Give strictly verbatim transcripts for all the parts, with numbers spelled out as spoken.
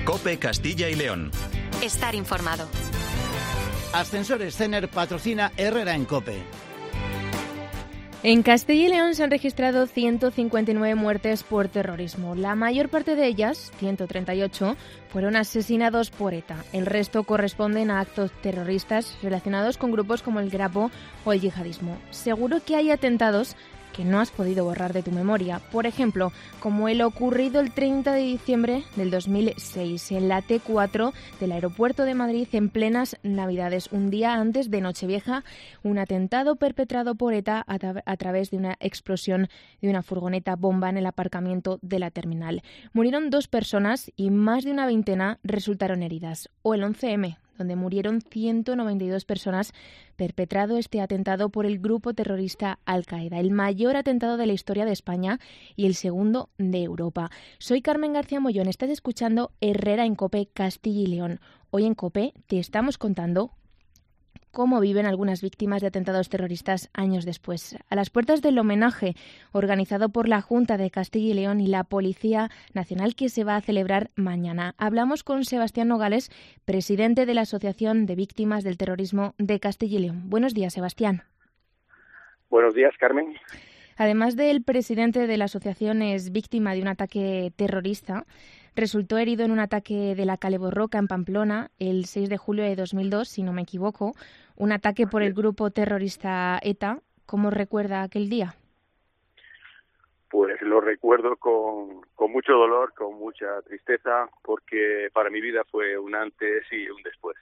COPE Castilla y León. Estar informado. Ascensores Cener patrocina Herrera en COPE. En Castilla y León se han registrado ciento cincuenta y nueve muertes por terrorismo. La mayor parte de ellas, ciento treinta y ocho, fueron asesinados por ETA. El resto corresponden a actos terroristas relacionados con grupos como el Grapo o el yihadismo. Seguro que hay atentados que no has podido borrar de tu memoria. Por ejemplo, como el ocurrido el treinta de diciembre del dos mil seis en la T cuatro del aeropuerto de Madrid en plenas Navidades, un día antes de Nochevieja, un atentado perpetrado por ETA a, tra- a través de una explosión de una furgoneta bomba en el aparcamiento de la terminal. Murieron dos personas y más de una veintena resultaron heridas. O el once eme, donde murieron ciento noventa y dos personas, perpetrado este atentado por el grupo terrorista Al-Qaeda, el mayor atentado de la historia de España y el segundo de Europa. Soy Carmen García Mollón, estás escuchando Herrera en COPE Castilla y León. Hoy en COPE te estamos contando cómo viven algunas víctimas de atentados terroristas años después. A las puertas del homenaje organizado por la Junta de Castilla y León y la Policía Nacional que se va a celebrar mañana. Hablamos con Sebastián Nogales, presidente de la Asociación de Víctimas del Terrorismo de Castilla y León. Buenos días, Sebastián. Buenos días, Carmen. Además del presidente de la asociación es víctima de un ataque terrorista. Resultó herido en un ataque de la Cale Borroca en Pamplona el seis de julio de dos mil dos, si no me equivoco. Un ataque por el grupo terrorista ETA. ¿Cómo recuerda aquel día? Pues lo recuerdo con, con mucho dolor, con mucha tristeza, porque para mi vida fue un antes y un después.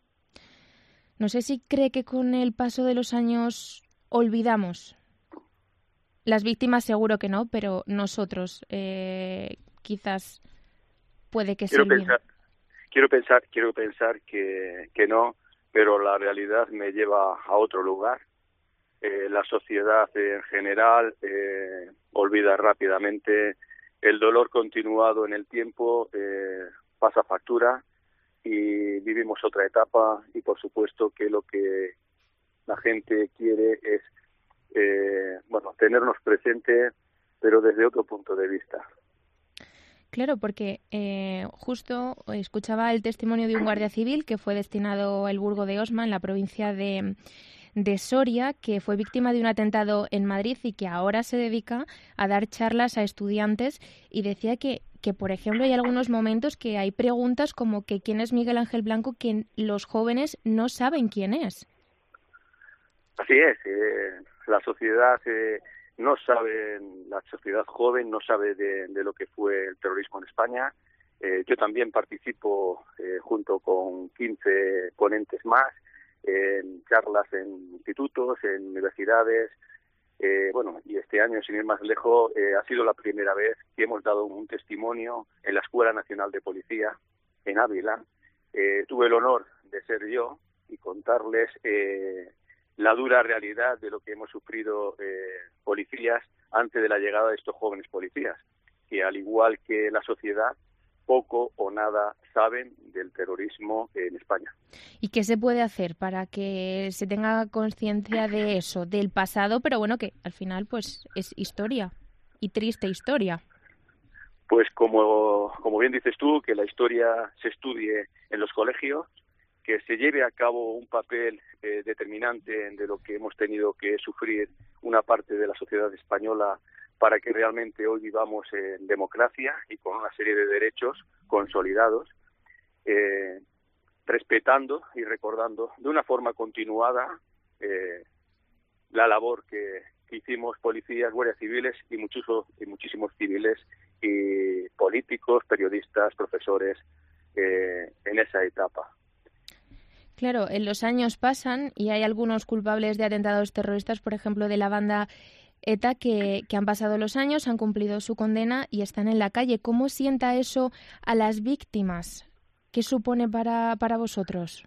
No sé si cree que con el paso de los años olvidamos. Las víctimas seguro que no, pero nosotros eh, quizás puede que quiero sí. Pensar, quiero pensar, quiero pensar que, que no, pero la realidad me lleva a otro lugar. Eh, la sociedad en general eh, olvida rápidamente. El dolor continuado en el tiempo eh, pasa factura y vivimos otra etapa, y por supuesto que lo que la gente quiere es eh, bueno, tenernos presente, pero desde otro punto de vista. Claro, porque eh, justo escuchaba el testimonio de un guardia civil que fue destinado al Burgo de Osma, en la provincia de, de Soria, que fue víctima de un atentado en Madrid y que ahora se dedica a dar charlas a estudiantes, y decía que, que por ejemplo, hay algunos momentos que hay preguntas como que quién es Miguel Ángel Blanco, que los jóvenes no saben quién es. Así es, eh, la sociedad eh, no sabe, la sociedad joven no sabe de, de lo que fue el terrorismo en España. Eh, yo también participo eh, junto con quince ponentes más en charlas en institutos, en universidades. Eh, bueno, y este año, sin ir más lejos, eh, ha sido la primera vez que hemos dado un testimonio en la Escuela Nacional de Policía en Ávila. Eh, tuve el honor de ser yo y contarles eh, la dura realidad de lo que hemos sufrido eh, policías antes de la llegada de estos jóvenes policías, que al igual que la sociedad, poco o nada saben del terrorismo en España. ¿Y qué se puede hacer para que se tenga conciencia de eso, del pasado, pero bueno, que al final pues es historia, y triste historia? Pues como, como bien dices tú, que la historia se estudie en los colegios, que se lleve a cabo un papel eh, determinante de lo que hemos tenido que sufrir una parte de la sociedad española para que realmente hoy vivamos en democracia y con una serie de derechos consolidados, eh, respetando y recordando de una forma continuada eh, la labor que, que hicimos policías, guardias civiles y, muchos, y muchísimos civiles y políticos, periodistas, profesores eh, en esa etapa. Claro, en los años pasan y hay algunos culpables de atentados terroristas, por ejemplo, de la banda ETA, que, que han pasado los años, han cumplido su condena y están en la calle. ¿Cómo sienta eso a las víctimas? ¿Qué supone para, para vosotros?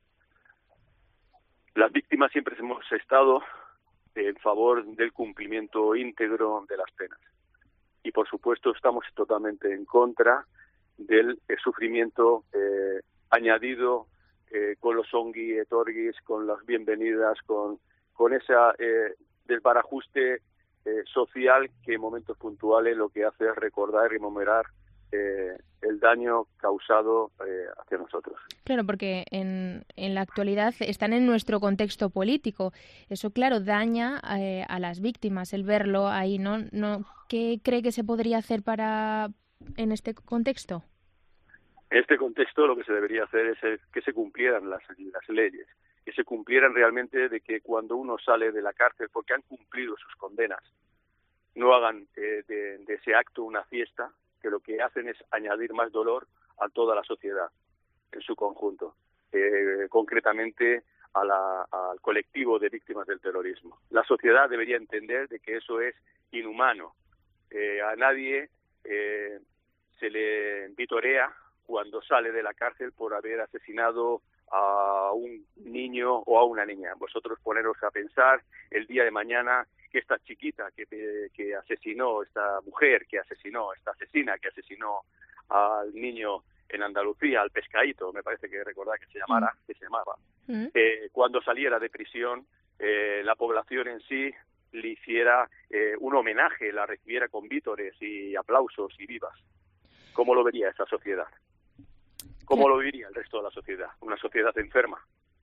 Las víctimas siempre hemos estado en favor del cumplimiento íntegro de las penas. Y, por supuesto, estamos totalmente en contra del eh, sufrimiento eh, añadido Eh, con los ongi etorgis, con las bienvenidas, con con ese eh, desbarajuste eh, social que en momentos puntuales lo que hace es recordar y rememorar eh, el daño causado eh, hacia nosotros. Claro, porque en, en la actualidad están en nuestro contexto político. Eso, claro, daña eh, a las víctimas el verlo ahí, ¿no? ¿no? ¿Qué cree que se podría hacer para en este contexto? En este contexto lo que se debería hacer es que se cumplieran las, las leyes, que se cumplieran realmente, de que cuando uno sale de la cárcel porque han cumplido sus condenas, no hagan eh, de, de ese acto una fiesta, que lo que hacen es añadir más dolor a toda la sociedad en su conjunto, eh, concretamente a la, al colectivo de víctimas del terrorismo. La sociedad debería entender de que eso es inhumano. Eh, a nadie eh, se le vitorea cuando sale de la cárcel por haber asesinado a un niño o a una niña. Vosotros poneros a pensar el día de mañana que esta chiquita que, que asesinó, esta mujer que asesinó, esta asesina que asesinó al niño en Andalucía, al Pescadito, me parece que recordar que se llamara, que se llamaba, mm. eh, cuando saliera de prisión, eh, la población en sí le hiciera eh, un homenaje, la recibiera con vítores y aplausos y vivas. ¿Cómo lo vería esa sociedad? ¿Cómo lo viviría el resto de la sociedad? Una sociedad enferma.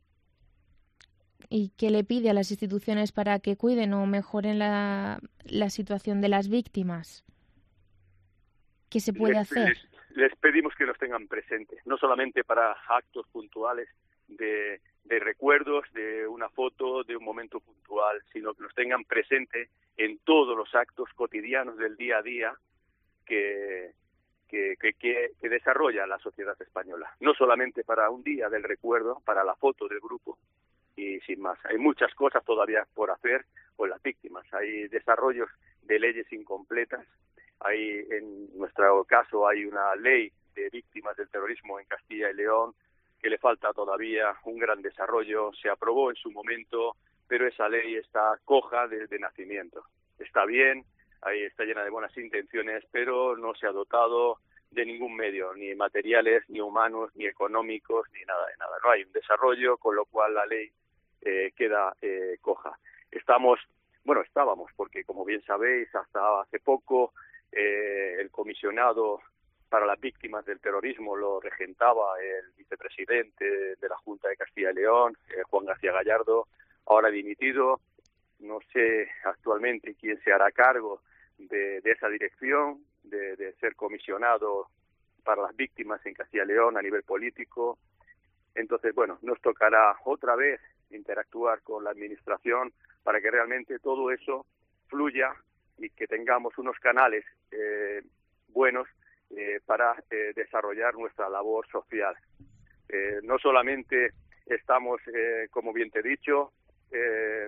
¿Y qué le pide a las instituciones para que cuiden o mejoren la, la situación de las víctimas? ¿Qué se puede les, hacer? Les, les pedimos que nos tengan presentes, no solamente para actos puntuales de, de recuerdos, de una foto, de un momento puntual, sino que nos tengan presente en todos los actos cotidianos del día a día que... Que, que, que desarrolla la sociedad española, no solamente para un día del recuerdo, para la foto del grupo y sin más. Hay muchas cosas todavía por hacer con las víctimas, hay desarrollos de leyes incompletas, hay, en nuestro caso hay una ley de víctimas del terrorismo en Castilla y León que le falta todavía un gran desarrollo, se aprobó en su momento, pero esa ley está coja desde nacimiento. Está bien, ahí está llena de buenas intenciones, pero no se ha dotado de ningún medio, ni materiales, ni humanos, ni económicos, ni nada de nada. No hay un desarrollo, con lo cual la ley eh, queda eh, coja. Estamos, bueno, estábamos, porque como bien sabéis, hasta hace poco eh, el comisionado para las víctimas del terrorismo lo regentaba el vicepresidente de la Junta de Castilla y León, eh, Juan García Gallardo, ahora dimitido. No sé actualmente quién se hará cargo De, de esa dirección, de, de ser comisionado para las víctimas en Castilla y León a nivel político. Entonces, bueno, nos tocará otra vez interactuar con la administración para que realmente todo eso fluya y que tengamos unos canales eh, buenos eh, para eh, desarrollar nuestra labor social. Eh, no solamente estamos, eh, como bien te he dicho, eh,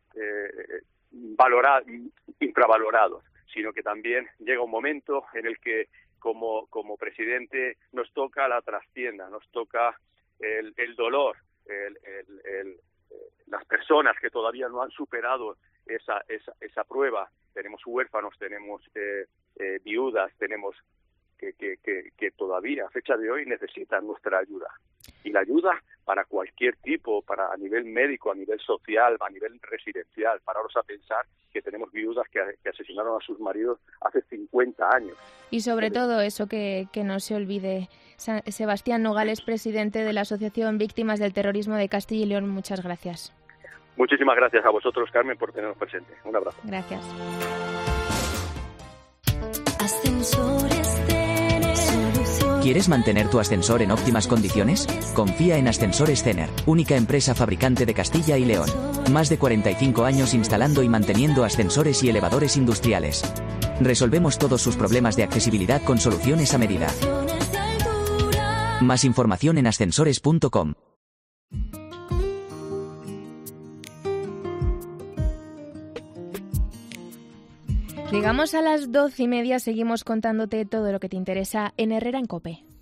eh, valorados, infravalorados, sino que también llega un momento en el que como, como presidente nos toca la trastienda, nos toca el, el dolor, el, el, el, las personas que todavía no han superado esa, esa, esa prueba. Tenemos huérfanos, tenemos eh, eh, viudas, tenemos que, que, que, que todavía a fecha de hoy necesitan nuestra ayuda. Y la ayuda para cualquier tipo, para a nivel médico, a nivel social, a nivel residencial. Pararos a pensar que tenemos viudas que, que asesinaron a sus maridos hace cincuenta años. Y sobre todo eso que, que no se olvide. Sebastián Nogales, presidente de la Asociación Víctimas del Terrorismo de Castilla y León, muchas gracias. Muchísimas gracias a vosotros, Carmen, por tenernos presentes. Un abrazo. Gracias. ¿Quieres mantener tu ascensor en óptimas condiciones? Confía en Ascensores Cener, única empresa fabricante de Castilla y León. Más de cuarenta y cinco años instalando y manteniendo ascensores y elevadores industriales. Resolvemos todos sus problemas de accesibilidad con soluciones a medida. Más información en ascensores punto com. Llegamos a las doce y media, seguimos contándote todo lo que te interesa en Herrera en COPE.